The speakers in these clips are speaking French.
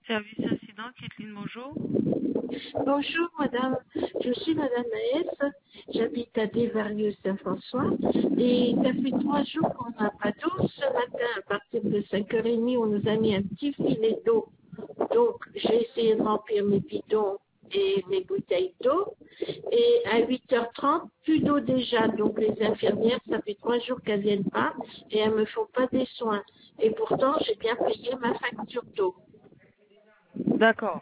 service incident, Kathleen, bonjour. Bonjour madame, je suis madame Maës, j'habite à Desvarieux-Saint-François et ça fait 3 jours qu'on n'a pas d'eau. Ce matin, à partir de 5h30, on nous a mis un petit filet d'eau. Donc j'ai essayé de remplir mes bidons et mes bouteilles d'eau. Et à 8h30, plus d'eau déjà. Donc les infirmières, ça fait 3 jours qu'elles viennent pas et elles me font pas des soins. Et pourtant, j'ai bien payé ma facture d'eau. D'accord.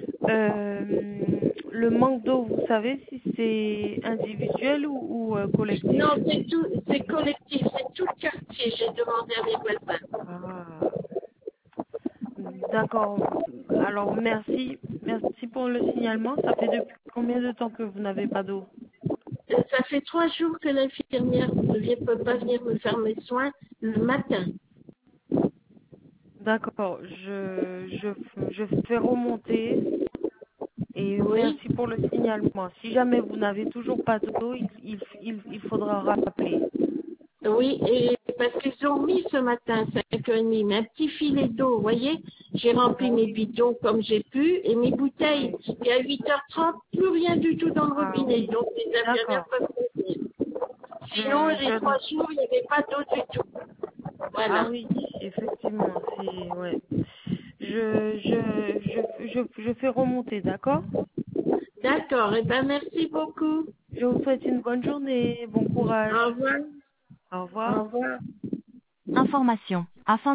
Le manque d'eau, vous savez si c'est individuel ou collectif? Non, c'est collectif, c'est tout le quartier. J'ai demandé à mes voisins. Ah, d'accord. Alors, merci. Merci pour le signalement. Ça fait depuis combien de temps que vous n'avez pas d'eau? Ça fait 3 jours que l'infirmière ne peut pas venir me faire mes soins le matin. D'accord. Je fais remonter et Oui, merci pour le signalement. Si jamais vous n'avez toujours pas d'eau, il faudra rappeler. oui, et parce qu'ils ont mis ce matin, 5h30, mais un petit filet d'eau, vous voyez. J'ai rempli Ah mes oui, bidons comme j'ai pu et mes bouteilles. oui. Et à 8h30, plus rien du tout dans le Ah robinet. oui. Donc les infirmières D'accord. peuvent venir. Sinon, Je, les je, 3 jours, il n'y avait pas d'eau du tout. ah Voilà. oui, effectivement, c'est, ouais. Je fais remonter, d'accord? D'accord, et ben merci beaucoup. Je vous souhaite une bonne journée, bon courage. Au revoir. Au revoir. Au revoir. Information. Afin